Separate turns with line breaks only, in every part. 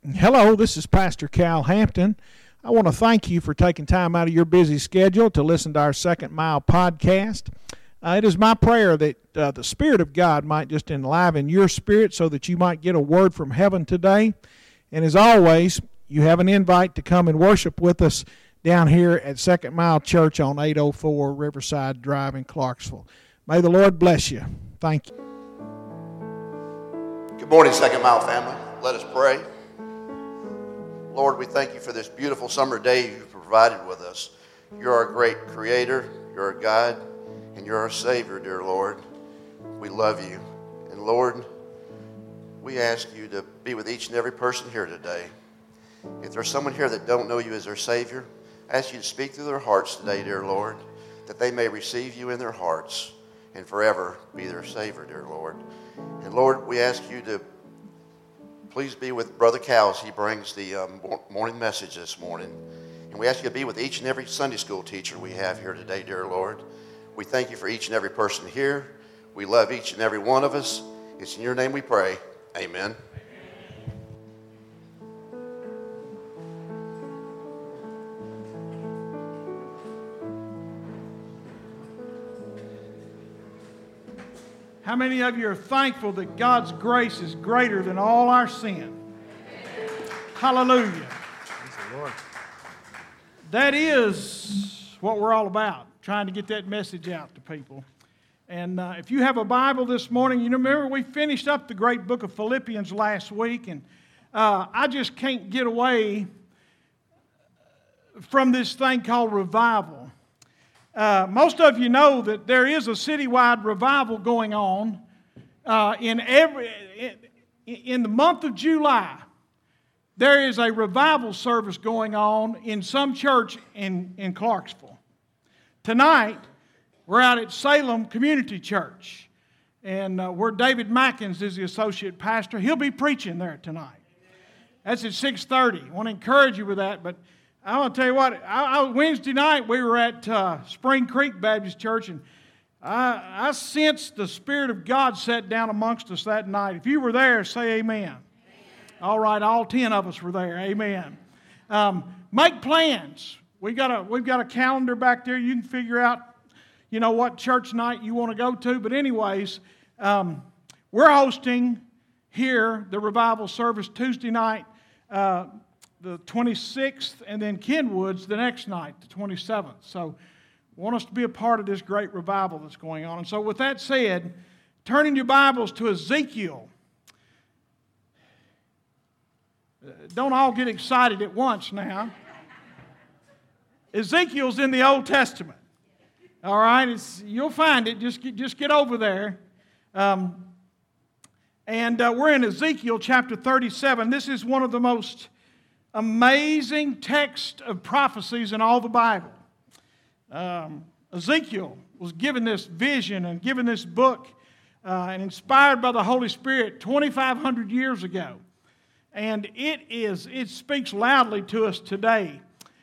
Hello, this is Pastor Cal Hampton. I want to thank you for taking time out of your busy schedule to listen to our Second Mile podcast. It is my prayer that the Spirit of God might just enliven your spirit so that you might get a word from heaven today. And as always, you have an invite to come and worship with us down here at Second Mile Church on 804 Riverside Drive in Clarksville. May the Lord bless you. Thank you.
Good morning, Second Mile family. Let us pray. Lord, we thank you for this beautiful summer day you've provided with us. You're our great creator, you're our God, and you're our Savior, dear Lord. We love you. And Lord, we ask you to be with each and every person here today. If there's someone here that don't know you as their Savior, I ask you to speak through their hearts today, dear Lord, that they may receive you in their hearts and forever be their Savior, dear Lord. And Lord, we ask you to please be with Brother Cal as he brings the morning message this morning. And we ask you to be with each and every Sunday school teacher we have here today, dear Lord. We thank you for each and every person here. We love each and every one of us. It's in your name we pray. Amen.
How many of you are thankful that God's grace is greater than all our sin? Hallelujah. Praise the Lord. That is what we're all about, trying to get that message out to people. And if you have a Bible this morning, you remember we finished up the great book of Philippians last week, and I just can't get away from this thing called revival. Most of you know that there is a citywide revival going on in the month of July. There is a revival service going on in some church in Clarksville. Tonight, we're out at Salem Community Church, and where David Mackins is the associate pastor. He'll be preaching there tonight. That's at 6:30. I want to encourage you with that, but I want to tell you what, Wednesday night we were at Spring Creek Baptist Church, and I sensed the Spirit of God sat down amongst us that night. If you were there, say amen. Amen. All right, all 10 of us were there. Amen. Make plans. We've got a calendar back there. You can figure out, what church night you want to go to. But anyways, we're hosting here the revival service Tuesday night, the 26th, and then Kenwood's the next night, the 27th. So I want us to be a part of this great revival that's going on. And so with that said, turn in your Bibles to Ezekiel. Don't all get excited at once now. Ezekiel's in the Old Testament. All right, you'll find it. Just get over there. And we're in Ezekiel chapter 37. This is one of the most amazing text of prophecies in all the Bible. Ezekiel was given this vision and given this book and inspired by the Holy Spirit 2,500 years ago. And it speaks loudly to us today.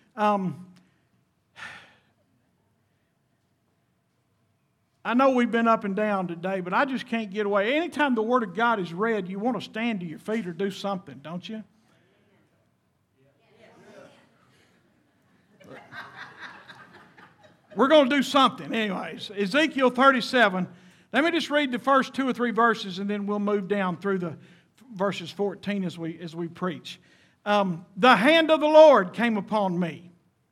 I know we've been up and down today, but I just can't get away. Anytime the Word of God is read, you want to stand to your feet or do something, don't you? We're going to do something. Anyways, Ezekiel 37. Let me just read the first 2 or 3 verses, and then we'll move down through the verses 14 as we preach. The hand of the Lord came upon me.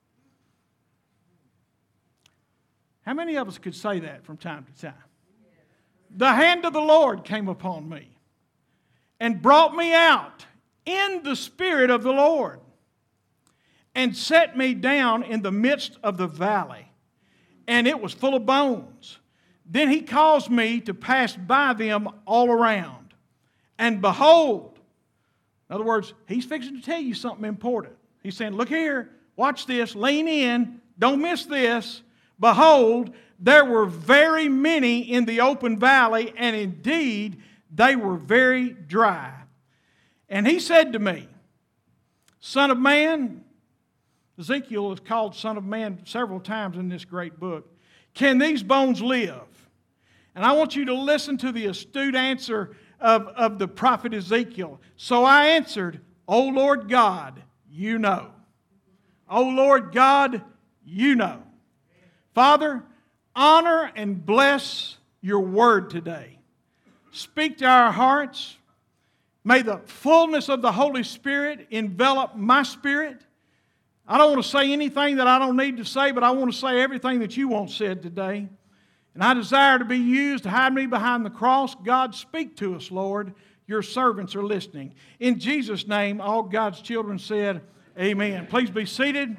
How many of us could say that from time to time? The hand of the Lord came upon me and brought me out in the Spirit of the Lord and set me down in the midst of the valley. And it was full of bones. Then he caused me to pass by them all around. And behold, in other words, he's fixing to tell you something important. He's saying, look here, watch this, lean in, don't miss this. Behold, there were very many in the open valley, and indeed they were very dry. And he said to me, Son of man, Ezekiel is called Son of Man several times in this great book. Can these bones live? And I want you to listen to the astute answer of the prophet Ezekiel. So I answered, Oh Lord God, you know. Oh Lord God, you know. Father, honor and bless your word today. Speak to our hearts. May the fullness of the Holy Spirit envelop my spirit. I don't want to say anything that I don't need to say, but I want to say everything that you want said today. And I desire to be used to hide me behind the cross. God, speak to us, Lord. Your servants are listening. In Jesus' name, all God's children said, amen. Please be seated.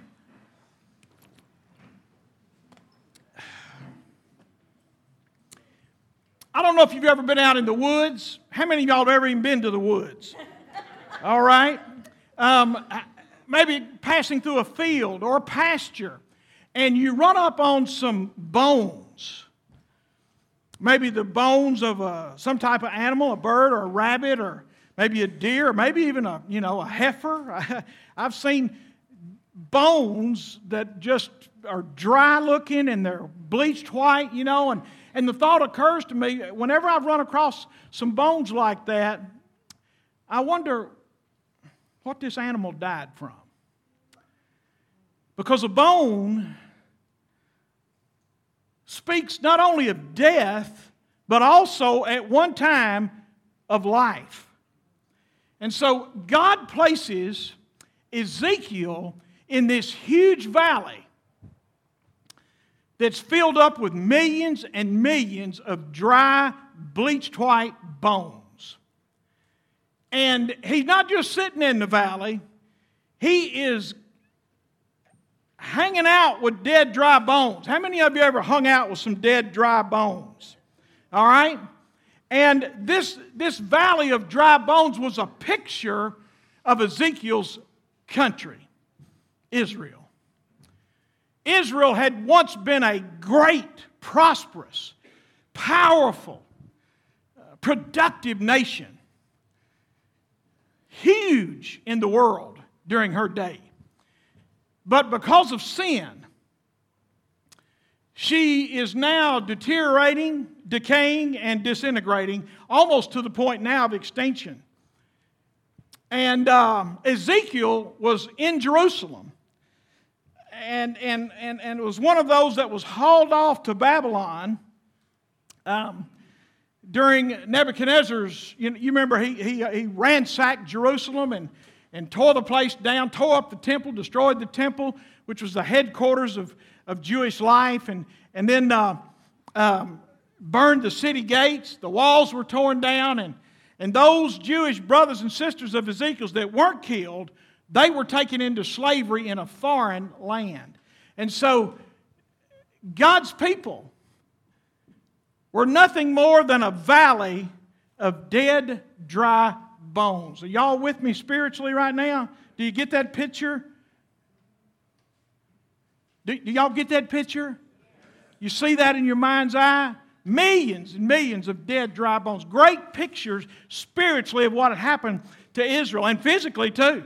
I don't know if you've ever been out in the woods. How many of y'all have ever even been to the woods? All right. Maybe passing through a field or a pasture, and you run up on some bones. Maybe the bones of some type of animal, a bird or a rabbit, or maybe a deer, or maybe even a heifer. I've seen bones that just are dry looking and they're bleached white, and the thought occurs to me, whenever I've run across some bones like that, I wonder what this animal died from. Because a bone speaks not only of death, but also at one time of life. And so God places Ezekiel in this huge valley that's filled up with millions and millions of dry, bleached white bones. And he's not just sitting in the valley, he is hanging out with dead, dry bones. How many of you ever hung out with some dead, dry bones? All right? And this valley of dry bones was a picture of Ezekiel's country, Israel. Israel had once been a great, prosperous, powerful, productive nation. Huge in the world during her day. But because of sin, she is now deteriorating, decaying, and disintegrating, almost to the point now of extinction. And Ezekiel was in Jerusalem, and it was one of those that was hauled off to Babylon during Nebuchadnezzar's. You remember he ransacked Jerusalem and tore the place down, tore up the temple, destroyed the temple, which was the headquarters of Jewish life, and then burned the city gates. The walls were torn down, and those Jewish brothers and sisters of Ezekiel's that weren't killed, they were taken into slavery in a foreign land. And so God's people were nothing more than a valley of dead, dry bones. Are y'all with me spiritually right now? Do you get that picture? Do y'all get that picture? You see that in your mind's eye? Millions and millions of dead, dry bones. Great pictures spiritually of what had happened to Israel, and physically too.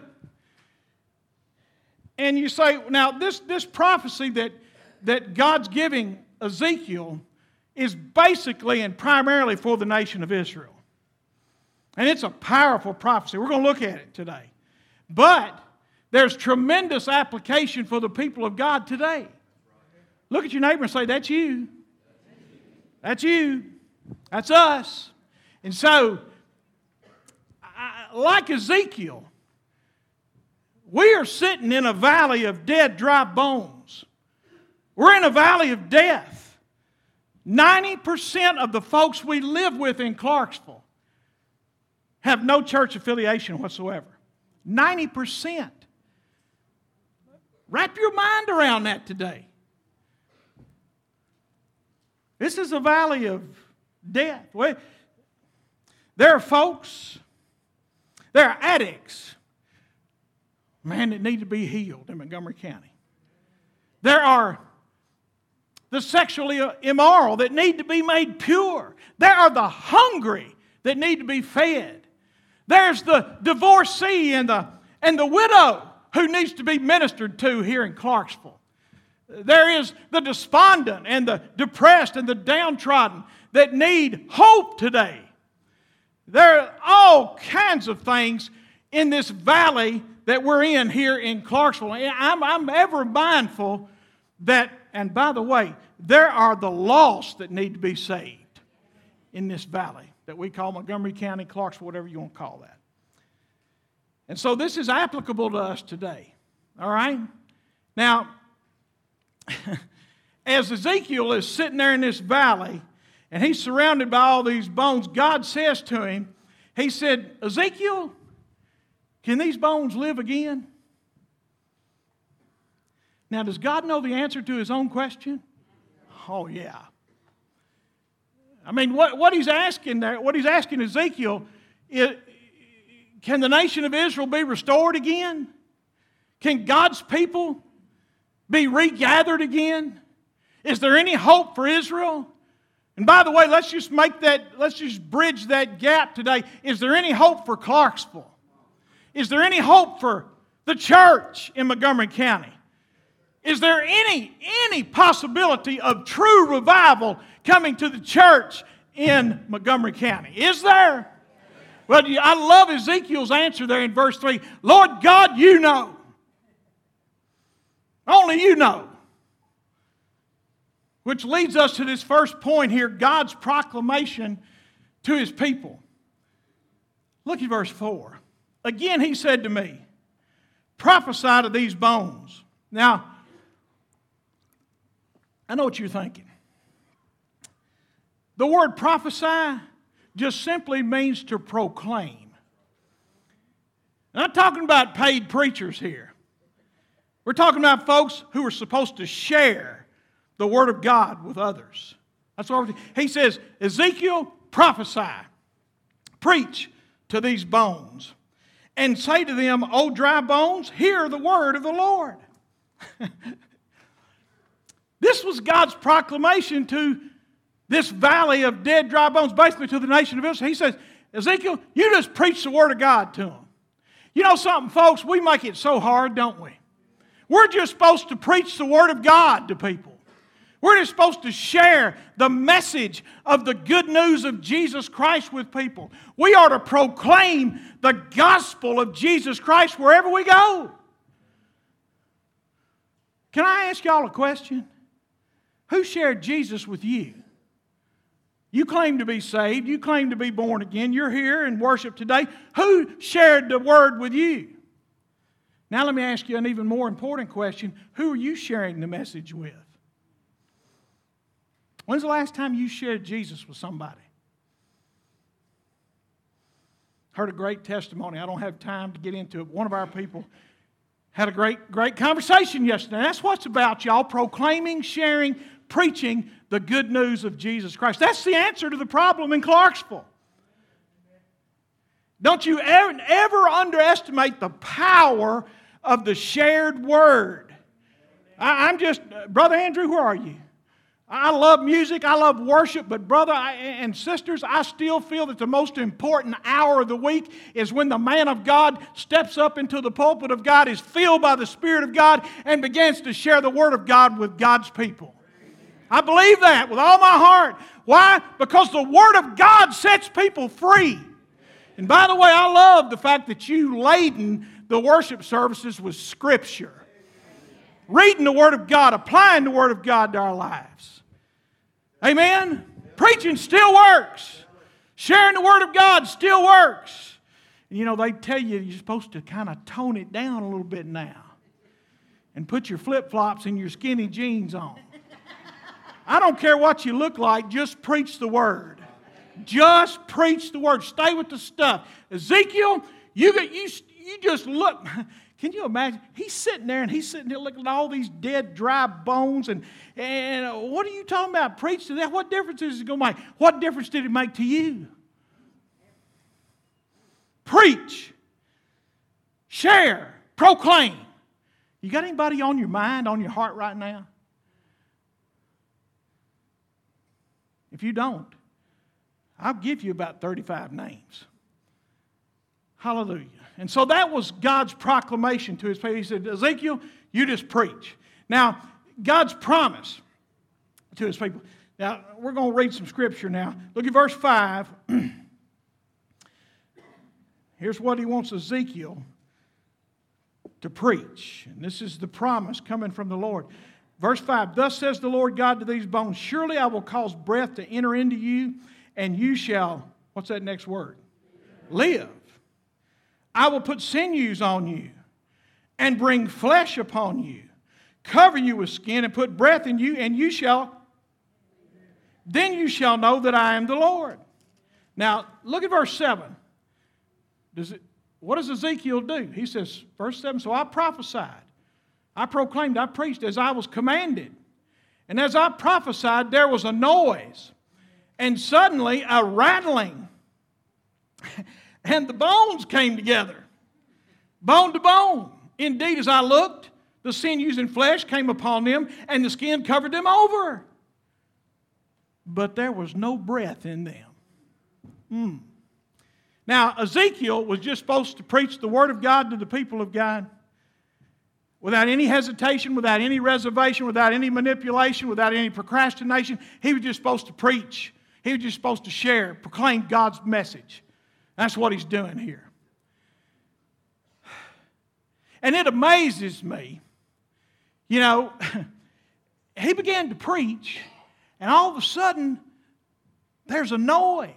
And you say, now this prophecy that God's giving Ezekiel is basically and primarily for the nation of Israel. And it's a powerful prophecy. We're going to look at it today. But there's tremendous application for the people of God today. Look at your neighbor and say, that's you. That's you. That's us. And so, like Ezekiel, we are sitting in a valley of dead, dry bones. We're in a valley of death. 90% of the folks we live with in Clarksville have no church affiliation whatsoever. 90%. Wrap your mind around that today. This is a valley of death. There are folks, there are addicts, man, that need to be healed in Montgomery County. There are the sexually immoral that need to be made pure. There are the hungry that need to be fed. There's the divorcee and the widow who needs to be ministered to here in Clarksville. There is the despondent and the depressed and the downtrodden that need hope today. There are all kinds of things in this valley that we're in here in Clarksville. I'm ever mindful that, and by the way, there are the lost that need to be saved in this valley that we call Montgomery County, Clarksville, whatever you want to call that. And so this is applicable to us today. All right? Now, as Ezekiel is sitting there in this valley, and he's surrounded by all these bones, God says to him, he said, Ezekiel, can these bones live again? Now, does God know the answer to his own question? Oh, yeah. I mean, what he's asking there, what he's asking Ezekiel, can the nation of Israel be restored again? Can God's people be regathered again? Is there any hope for Israel? And by the way, let's just bridge that gap today. Is there any hope for Clarksville? Is there any hope for the church in Montgomery County? Is there any possibility of true revival coming to the church in Montgomery County? Is there? Well, I love Ezekiel's answer there in verse 3. Lord God, you know. Only you know. Which leads us to this first point here, God's proclamation to his people. Look at verse 4. Again he said to me, prophesy to these bones. Now, I know what you're thinking. The word prophesy just simply means to proclaim. I'm not talking about paid preachers here. We're talking about folks who are supposed to share the Word of God with others. That's what he says, Ezekiel, prophesy, preach to these bones, and say to them, O dry bones, hear the word of the Lord. This was God's proclamation to this valley of dead, dry bones, basically to the nation of Israel. He says, Ezekiel, you just preach the Word of God to them. You know something, folks? We make it so hard, don't we? We're just supposed to preach the Word of God to people. We're just supposed to share the message of the good news of Jesus Christ with people. We are to proclaim the gospel of Jesus Christ wherever we go. Can I ask y'all a question? Who shared Jesus with you? You claim to be saved. You claim to be born again. You're here in worship today. Who shared the word with you? Now let me ask you an even more important question. Who are you sharing the message with? When's the last time you shared Jesus with somebody? Heard a great testimony. I don't have time to get into it. One of our people had a great conversation yesterday. That's what it's about, y'all. Proclaiming, sharing, preaching the good news of Jesus Christ. That's the answer to the problem in Clarksville. Don't you ever underestimate the power of the shared word. Brother Andrew, where are you? I love music, I love worship, but brother and sisters, I still feel that the most important hour of the week is when the man of God steps up into the pulpit of God, is filled by the Spirit of God, and begins to share the Word of God with God's people. I believe that with all my heart. Why? Because the Word of God sets people free. And by the way, I love the fact that you laden the worship services with Scripture. Reading the Word of God, applying the Word of God to our lives. Amen? Preaching still works. Sharing the Word of God still works. You know, they tell you you're supposed to kind of tone it down a little bit now. And put your flip-flops and your skinny jeans on. I don't care what you look like, just preach the Word. Just preach the Word. Stay with the stuff. Ezekiel, you just look. Can you imagine? He's sitting there looking at all these dead, dry bones. And what are you talking about? Preach to that. What difference is it going to make? What difference did it make to you? Preach. Share. Proclaim. You got anybody on your mind, on your heart right now? If you don't, I'll give you about 35 names. Hallelujah. And so that was God's proclamation to his people. He said, Ezekiel, you just preach. Now, God's promise to his people. Now, we're going to read some scripture now. Look at verse 5. Here's what he wants Ezekiel to preach. And this is the promise coming from the Lord. Verse 5, thus says the Lord God to these bones, surely I will cause breath to enter into you, and you shall, what's that next word? Live. I will put sinews on you, and bring flesh upon you, cover you with skin, and put breath in you, and then you shall know that I am the Lord. Now, look at verse 7. What does Ezekiel do? He says, verse 7, so I prophesied, I proclaimed, I preached as I was commanded. And as I prophesied, there was a noise, and suddenly a rattling, and the bones came together, bone to bone. Indeed, as I looked, the sinews and flesh came upon them, and the skin covered them over. But there was no breath in them. Now, Ezekiel was just supposed to preach the Word of God to the people of God without any hesitation, without any reservation, without any manipulation, without any procrastination. He was just supposed to preach. He was just supposed to share, proclaim God's message. That's what he's doing here. And it amazes me, you know, he began to preach, and all of a sudden, there's a noise.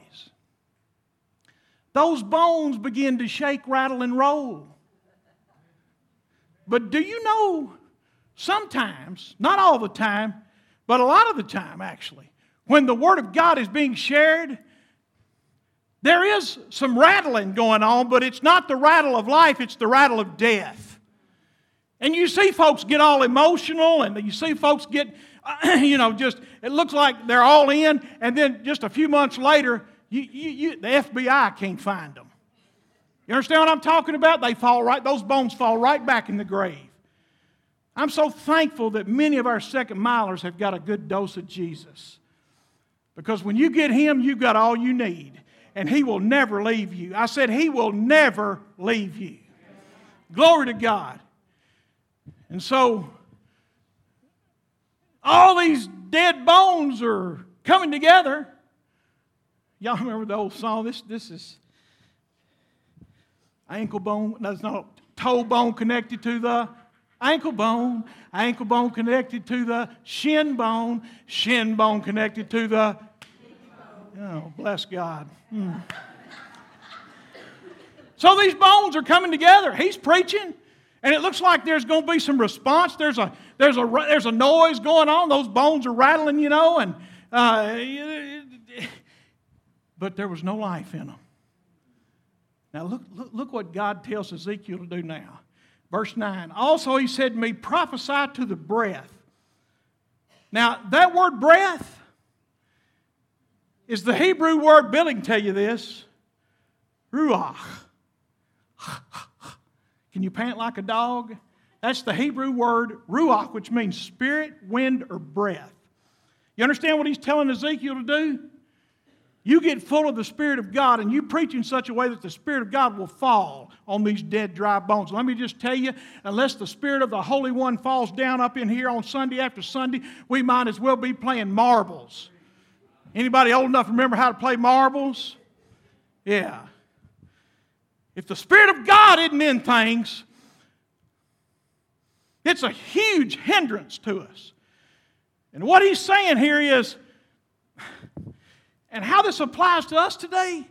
Those bones begin to shake, rattle, and roll. But do you know, sometimes, not all the time, but a lot of the time actually, when the Word of God is being shared, there is some rattling going on, but it's not the rattle of life, it's the rattle of death. And you see folks get all emotional, and you see folks get, just, it looks like they're all in, and then just a few months later, the FBI can't find them. You understand what I'm talking about? Those bones fall right back in the grave. I'm so thankful that many of our second milers have got a good dose of Jesus. Because when you get Him, you've got all you need. And He will never leave you. I said He will never leave you. Glory to God. And so, all these dead bones are coming together. Y'all remember the old song? This is ankle bone. That's not toe bone connected to the ankle bone connected to the shin bone connected to the. Oh, bless God. So these bones are coming together. He's preaching, and it looks like there's going to be some response. There's a noise going on. Those bones are rattling, and but there was no life in them. Now look what God tells Ezekiel to do now. Verse 9. Also he said to me, prophesy to the breath. Now that word breath is the Hebrew word, Billy can tell you this, ruach. Can you pant like a dog? That's the Hebrew word ruach, which means spirit, wind, or breath. You understand what he's telling Ezekiel to do? You get full of the Spirit of God, and you preach in such a way that the Spirit of God will fall on these dead, dry bones. Let me just tell you, unless the Spirit of the Holy One falls down up in here on Sunday after Sunday, we might as well be playing marbles. Anybody old enough to remember how to play marbles? Yeah. If the Spirit of God isn't in things, it's a huge hindrance to us. And what he's saying here is, and how this applies to us today,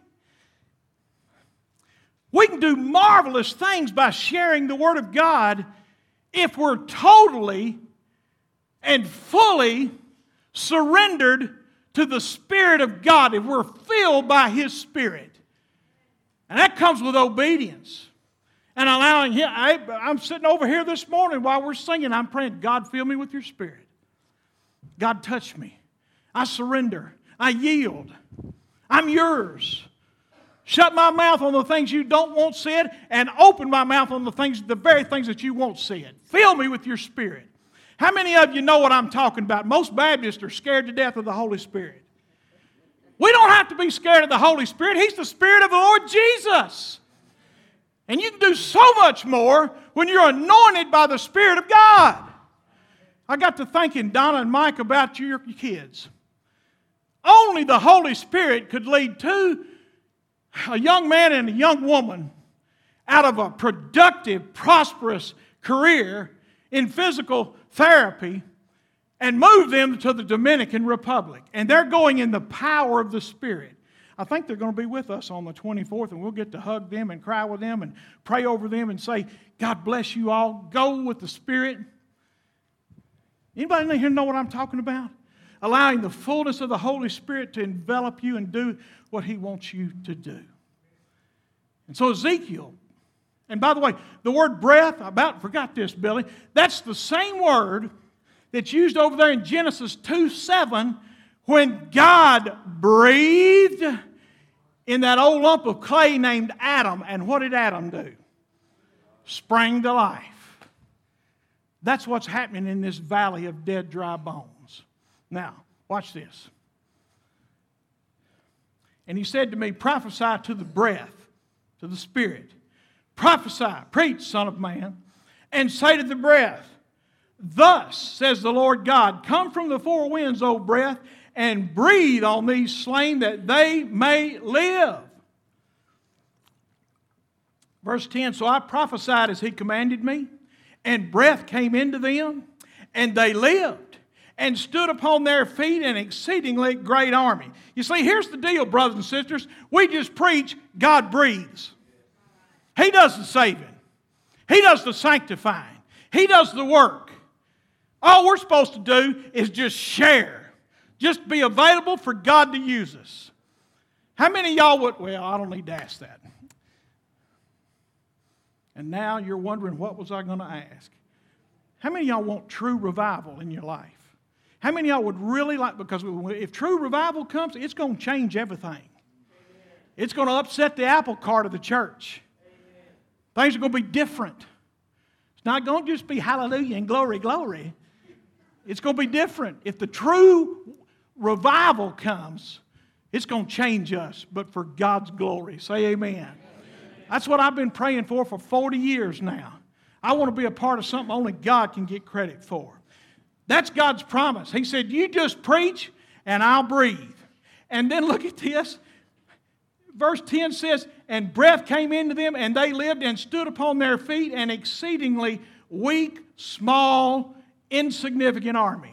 we can do marvelous things by sharing the Word of God if we're totally and fully surrendered to the Spirit of God, if we're filled by His Spirit. And that comes with obedience. And allowing Him. I'm sitting over here this morning while we're singing, I'm praying, God, fill me with your Spirit. God, touch me. I surrender. I yield. I'm yours. Shut my mouth on the things you don't want said, and open my mouth on the very things that you want said. Fill me with your Spirit. How many of you know what I'm talking about? Most Baptists are scared to death of the Holy Spirit. We don't have to be scared of the Holy Spirit. He's the Spirit of the Lord Jesus. And you can do so much more when you're anointed by the Spirit of God. I got to thinking, Donna and Mike, about your kids. Only the Holy Spirit could lead to a young man and a young woman out of a productive, prosperous career in physical therapy and moved them to the Dominican Republic. And they're going in the power of the Spirit. I think they're going to be with us on the 24th, and we'll get to hug them and cry with them and pray over them and say, God bless you all. Go with the Spirit. Anybody in here know what I'm talking about? Allowing the fullness of the Holy Spirit to envelop you and do what He wants you to do. And so Ezekiel, and by the way, the word breath, I about forgot this, Billy. That's the same word that's used over there in Genesis 2:7 when God breathed in that old lump of clay named Adam. And what did Adam do? Sprang to life. That's what's happening in this valley of dead, dry bones. Now, watch this. And he said to me, prophesy to the breath, to the Spirit. Prophesy, preach, Son of Man, and say to the breath, thus says the Lord God, come from the four winds, O breath, and breathe on these slain that they may live. Verse 10, so I prophesied as He commanded me, and breath came into them, and they lived, and stood upon their feet an exceedingly great army. You see, here's the deal, brothers and sisters. We just preach, God breathes. He does the saving. He does the sanctifying. He does the work. All we're supposed to do is just share. Just be available for God to use us. How many of y'all would, well, I don't need to ask that. And now you're wondering, what was I going to ask? How many of y'all want true revival in your life? How many of y'all would really like, because if true revival comes, it's going to change everything. It's going to upset the apple cart of the church. Things are going to be different. It's not going to just be hallelujah and glory, glory. It's going to be different. If the true revival comes, it's going to change us, but for God's glory. Say amen. That's what I've been praying for 40 years now. I want to be a part of something only God can get credit for. That's God's promise. He said, you just preach and I'll breathe. And then look at this. Verse 10 says, and breath came into them, and they lived and stood upon their feet, an exceedingly weak, small, insignificant army.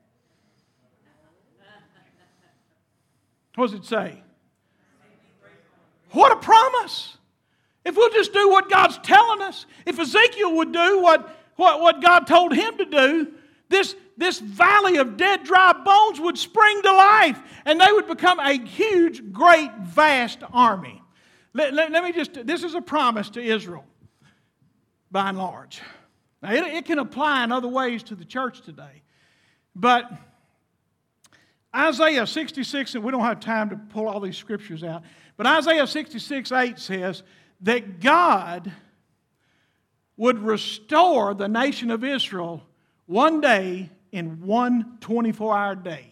What does it say? What a promise! If we'll just do what God's telling us, if Ezekiel would do what God told him to do, this valley of dead, dry bones would spring to life, and they would become a huge, great, vast army. Let me just, this is a promise to Israel, by and large. Now, it can apply in other ways to the church today. But Isaiah 66, and we don't have time to pull all these scriptures out, but Isaiah 66:8 says that God would restore the nation of Israel one day in one 24-hour day.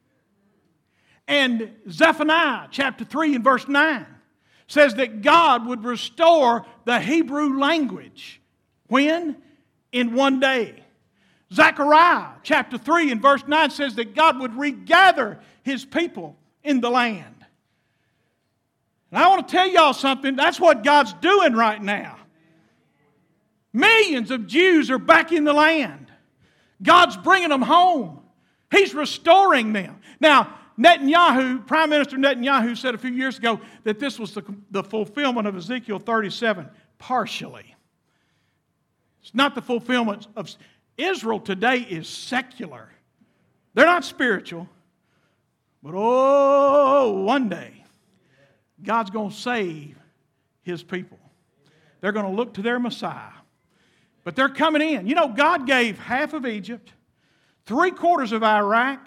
And Zephaniah chapter 3 and verse 9 says that God would restore the Hebrew language. When? In one day. Zechariah chapter 3 and verse 9 says that God would regather His people in the land. And I want to tell y'all something. That's what God's doing right now. Millions of Jews are back in the land. God's bringing them home. He's restoring them. Now, Netanyahu, Prime Minister Netanyahu said a few years ago that this was the fulfillment of Ezekiel 37, partially. It's not the fulfillment of... Israel today is secular. They're not spiritual. But one day, God's going to save His people. They're going to look to their Messiah. But they're coming in. You know, God gave half of Egypt, 3/4 of Iraq,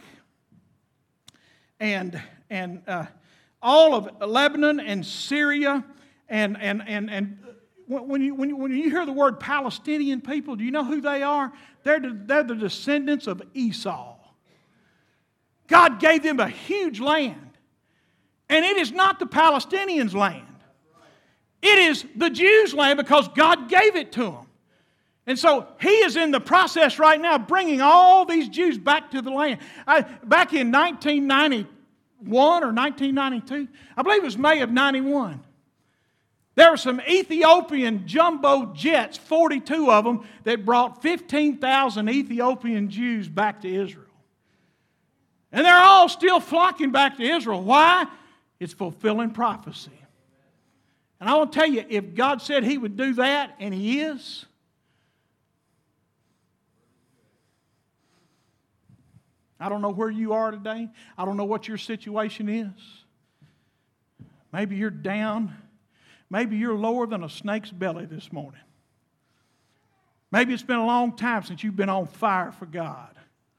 and all of Lebanon and Syria, and when you hear the word Palestinian people, do you know who they are? They're the descendants of Esau. God gave them a huge land. And it is not the Palestinians' land. It is the Jews' land because God gave it to them. And so He is in the process right now bringing all these Jews back to the land. Back in 1991 or 1992, I believe it was May of 91, There were some Ethiopian jumbo jets, 42 of them, that brought 15,000 Ethiopian Jews back to Israel. And they're all still flocking back to Israel. Why? It's fulfilling prophecy. And I want to tell you, if God said He would do that, and He is, I don't know where you are today. I don't know what your situation is. Maybe you're down. Maybe you're lower than a snake's belly this morning. Maybe it's been a long time since you've been on fire for God.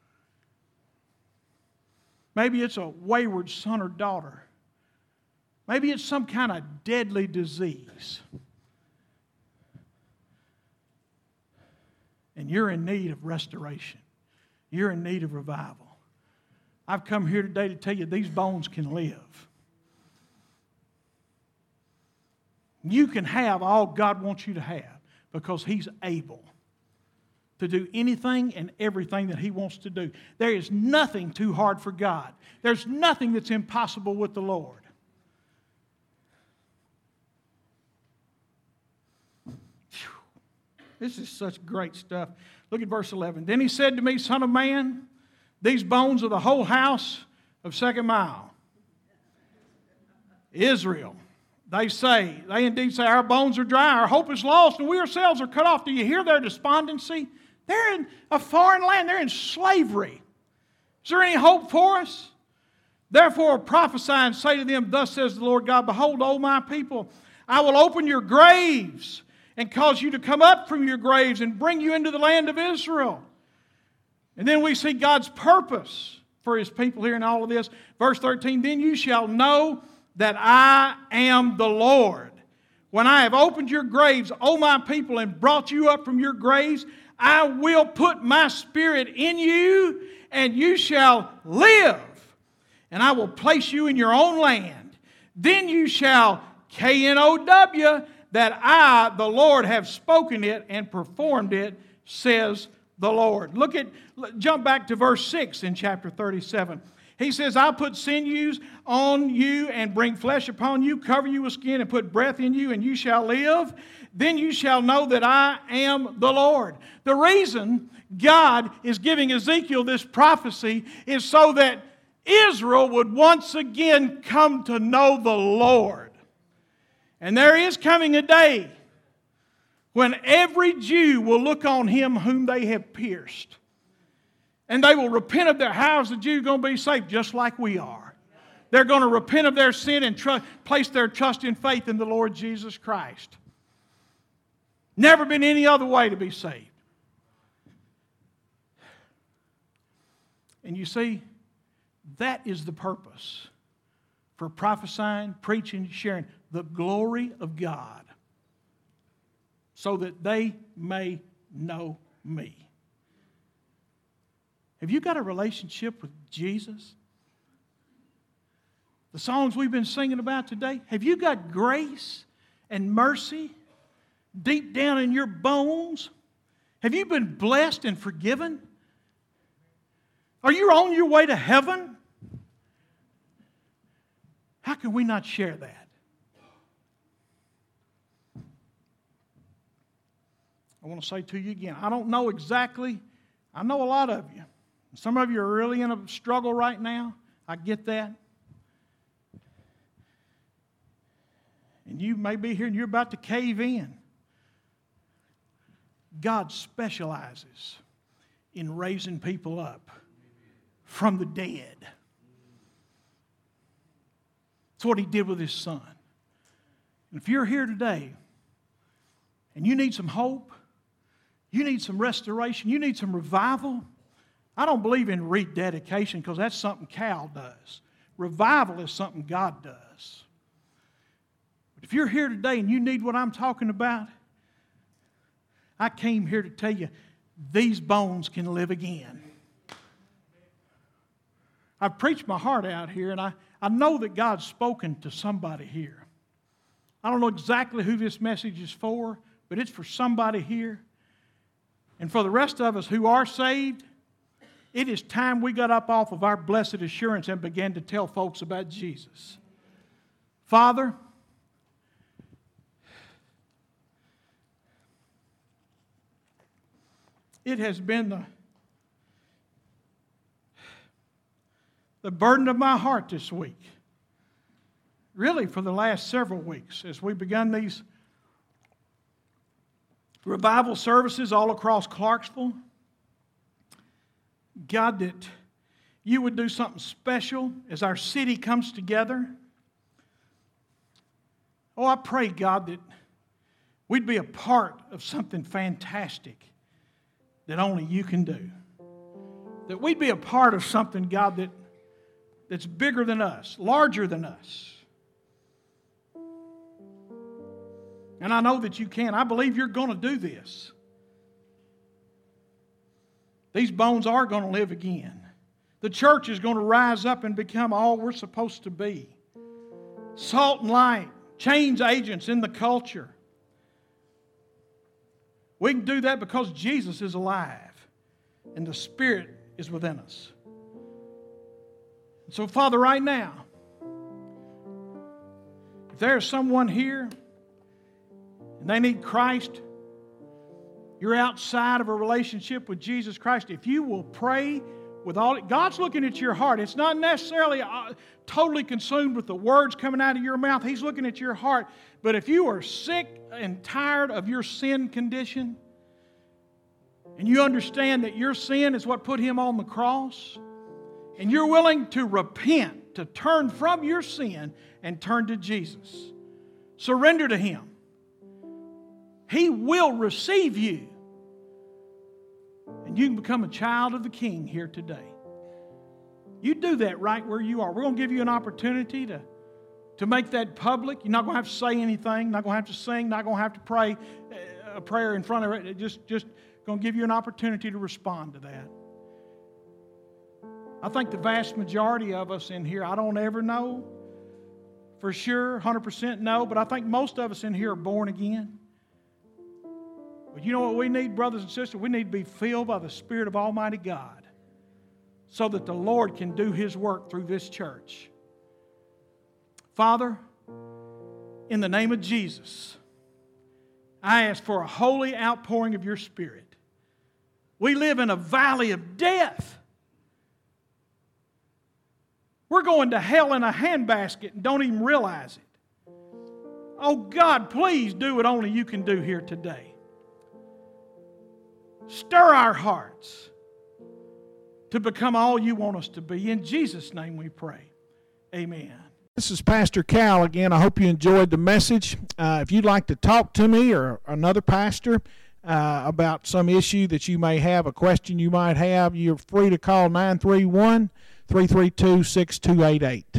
Maybe it's a wayward son or daughter. Maybe it's some kind of deadly disease. And you're in need of restoration. You're in need of revival. I've come here today to tell you these bones can live. You can have all God wants you to have because He's able to do anything and everything that He wants to do. There is nothing too hard for God. There's nothing that's impossible with the Lord. This is such great stuff. Look at verse 11. Then He said to me, Son of man, these bones are the whole house of Second Mile. Israel. They indeed say, our bones are dry, our hope is lost, and we ourselves are cut off. Do you hear their despondency? They're in a foreign land. They're in slavery. Is there any hope for us? Therefore prophesy and say to them, thus says the Lord God, behold, O my people, I will open your graves and cause you to come up from your graves and bring you into the land of Israel. And then we see God's purpose for His people here in all of this. Verse 13, then you shall know that I am the Lord. When I have opened your graves, O my people, and brought you up from your graves, I will put my spirit in you, and you shall live. And I will place you in your own land. Then you shall K-N-O-W, that I, the Lord, have spoken it and performed it, says the Lord. Jump back to verse 6 in chapter 37. He says, I'll put sinews on you and bring flesh upon you, cover you with skin and put breath in you, and you shall live. Then you shall know that I am the Lord. The reason God is giving Ezekiel this prophecy is so that Israel would once again come to know the Lord. And there is coming a day when every Jew will look on Him whom they have pierced. And they will repent of their, how is the Jew going to be saved? Just like we are. They're going to repent of their sin and place their trust and faith in the Lord Jesus Christ. Never been any other way to be saved. And you see, that is the purpose for prophesying, preaching, sharing the glory of God so that they may know me. Have you got a relationship with Jesus? The songs we've been singing about today, have you got grace and mercy deep down in your bones? Have you been blessed and forgiven? Are you on your way to heaven? How can we not share that? I want to say to you again, I don't know exactly. I know a lot of you. Some of you are really in a struggle right now. I get that. And you may be here and you're about to cave in. God specializes in raising people up from the dead. That's what He did with His Son. And if you're here today and you need some hope, you need some restoration, you need some revival, I don't believe in rededication because that's something Cal does. Revival is something God does. But if you're here today and you need what I'm talking about, I came here to tell you these bones can live again. I've preached my heart out here, and I know that God's spoken to somebody here. I don't know exactly who this message is for, but it's for somebody here. And for the rest of us who are saved, it is time we got up off of our blessed assurance and began to tell folks about Jesus. Father, it has been the burden of my heart this week, really for the last several weeks, as we've begun these revival services all across Clarksville. God, that you would do something special as our city comes together. Oh, I pray, God, that we'd be a part of something fantastic that only you can do. That we'd be a part of something, God, that's bigger than us, larger than us. And I know that you can. I believe you're going to do this. These bones are going to live again. The church is going to rise up and become all we're supposed to be. Salt and light, change agents in the culture. We can do that because Jesus is alive and the Spirit is within us. And so, Father, right now, if there is someone here and they need Christ, you're outside of a relationship with Jesus Christ, if you will pray with all, God's looking at your heart. It's not necessarily totally consumed with the words coming out of your mouth. He's looking at your heart. But if you are sick and tired of your sin condition, and you understand that your sin is what put Him on the cross, and you're willing to repent, to turn from your sin and turn to Jesus, surrender to Him, He will receive you. And you can become a child of the King here today. You do that right where you are. We're going to give you an opportunity to make that public. You're not going to have to say anything, not going to have to sing, not going to have to pray a prayer in front of it. Just going to give you an opportunity to respond to that. I think the vast majority of us in here, I don't ever know for sure, 100% no, but I think most of us in here are born again. But you know what we need, brothers and sisters? We need to be filled by the Spirit of Almighty God so that the Lord can do His work through this church. Father, in the name of Jesus, I ask for a holy outpouring of your Spirit. We live in a valley of death. We're going to hell in a handbasket and don't even realize it. Oh God, please do what only you can do here today. Stir our hearts to become all you want us to be. In Jesus' name we pray. Amen. This is Pastor Cal again. I hope you enjoyed the message. If you'd like to talk to me or another pastor about some issue that you may have, a question you might have, you're free to call 931-332-6288.